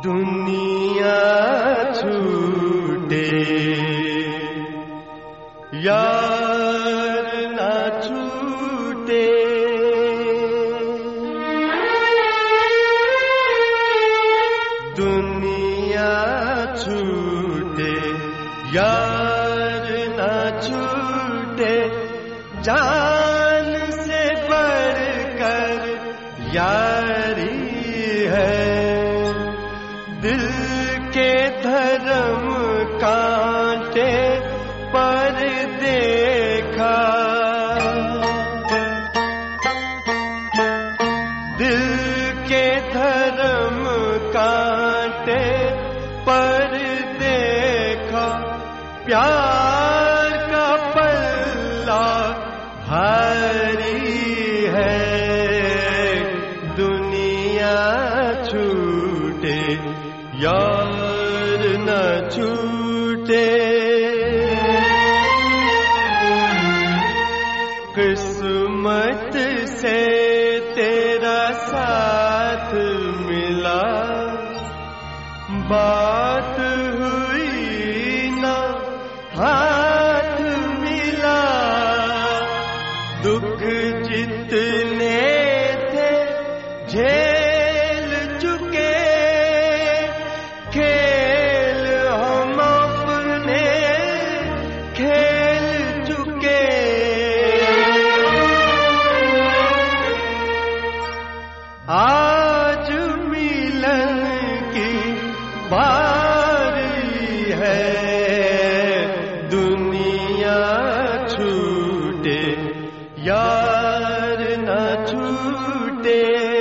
दुनिया छूटे यार ना छूटे, दुनिया छूटे यार ना छूटे, जान से बढ़कर यारी है। दिल के धर्म कांटे पर देखा, दिल के धर्म कांटे पर देखा, प्यार का पल्ला भारी है। दुनिया छूटे यार न छूटे, किस्मत से तेरा साथ मिला, बात हुई ना हाथ मिला। दुख जितने थे झेल चुके, खेल हम अपने खेल चुके। आज मिलन की बारी है। दुनिया छूटे यार न छूटे।